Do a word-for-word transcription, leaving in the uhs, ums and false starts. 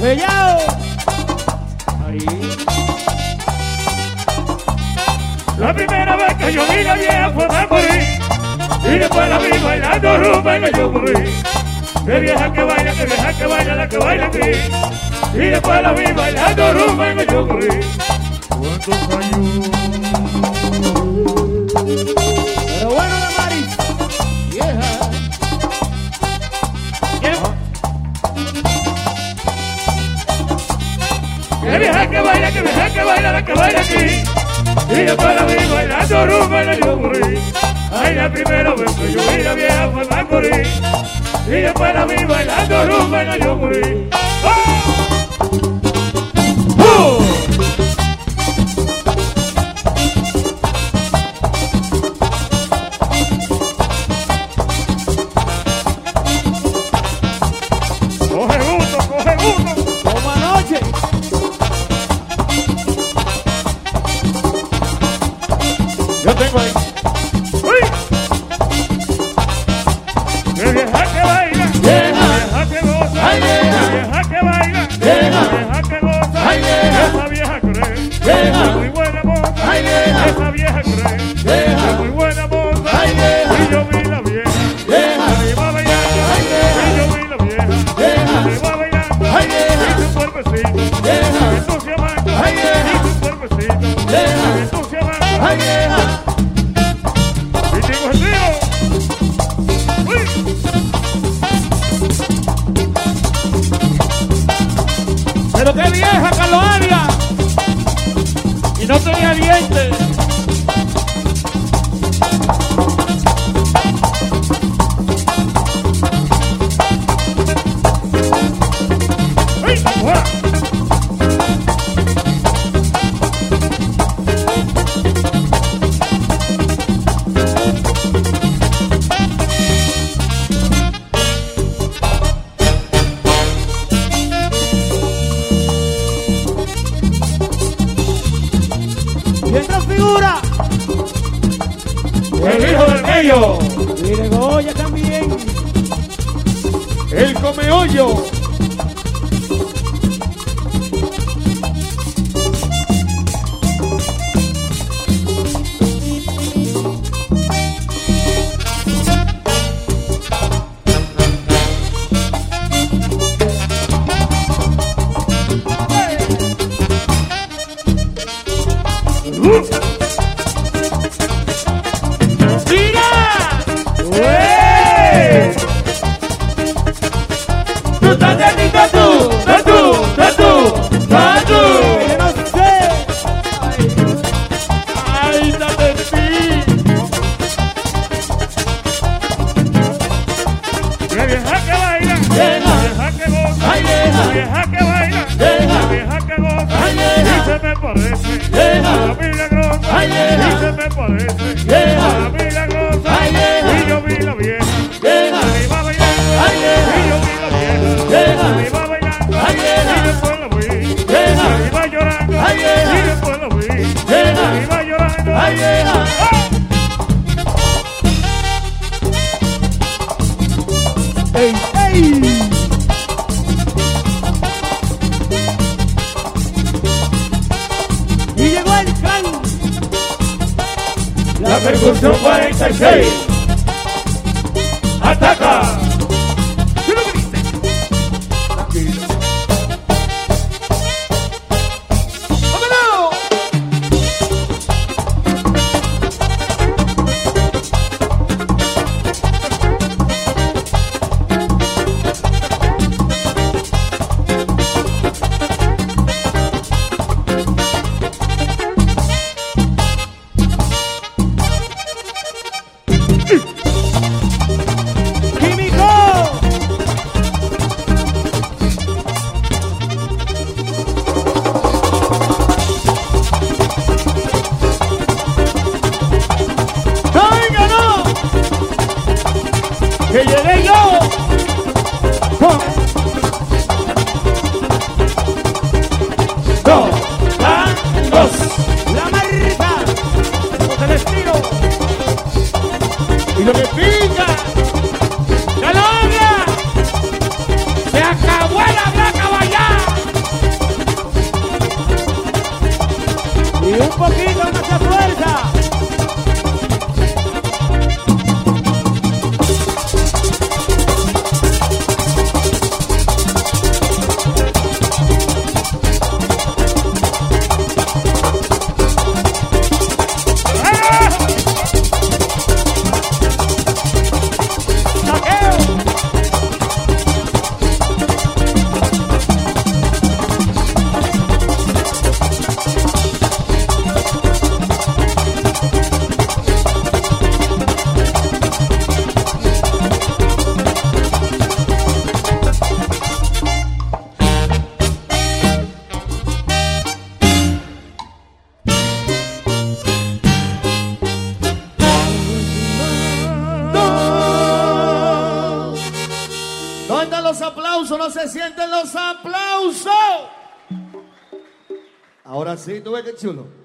Bellao. Ahí. La primera vez que yo vi la vieja fue me morí. Y después la vi bailando rumba y yo morí. Que vieja que baila, que vieja que baila, la que baila aquí. Y después la vi bailando rumba y yo morí. ¿Cuántos años? Pero bueno, la Mari. Vieja. Que vieja que baila, que vieja que baila, la que baila aquí. Y después la vi bailando rumba y yo morí. Ay, la primera vez que yo vi la vieja fue me morí. Y después la vi bailando rumba y yo morí. ¡Oh! ¡Oh! Coge uno, coge uno. Como anoche. Yo tengo ahí. ¡Uy! ¡Qué vieja que baila! Vieja. ¡Vieja que goza! Ay, vieja. ¡Qué vieja que baila! Vieja. ¡Vieja que goza! Ay, vieja. Esa vieja cree Vieja. que es muy buena moza. Ay, vieja. Esa vieja cree Vieja. que es muy buena moza. Ay, vieja. Y yo vi la vieja Vieja. que iba bailando. Ay, vieja. Y yo vi la vieja Vieja. que iba bailando. Ay, vieja. Y su cuerpecito Vieja. entusiasmando. Ay, vieja. Y su cuerpecito Vieja. entusiasmando. Ay, vieja. Y tengo el tío. ¡Uy! Pero qué vieja, Carlos Arias. Y no tenía dientes. ¡Ay! ¡Fuera! Y esta figura. El hijo del medio, Y de Goya también. el come hoyo. ¡Uh! ¡Tira! ¡Uey! ¡Tú estás de tú! ¡De tú! ¡De tú! ¡De tú! Yo no sé. ¡Ay, date de ti! ¡Qué vieja que baila! Vieja. ¡Vieja que goza! Ay, vieja. ¡Vieja que baila! Vieja. ¡Vieja que goza! Ay, vieja. Y se me parece Vieja. a la milagrosa. Ay, vieja. Y se me parece Vieja. a la milagrosa. Ay, vieja. Y yo vi la vieja Vieja. que iba bailando. Ay, vieja. Y yo vi la vieja Vieja. que iba bailando. Ay, vieja. Y después la vi Vieja. que iba llorando. Ay, vieja. Y después la vi Vieja. que iba llorando. Ay, vieja. ¡Ah! ¡Ey, ey! Y llegó el clan. La percusión cuarenta y seis. ¡Ataca! ¿Qué es lo que dice? Tranquilo. ¡Vámonos! que llegué yo con dos tangos, La marca, con el estilo y lo que pica, que logra, se acabó la blanca vallada. Un poquito, no se fuerza. ¿Dónde están los aplausos? ¿No se sienten los aplausos? Ahora sí, tú ves qué chulo.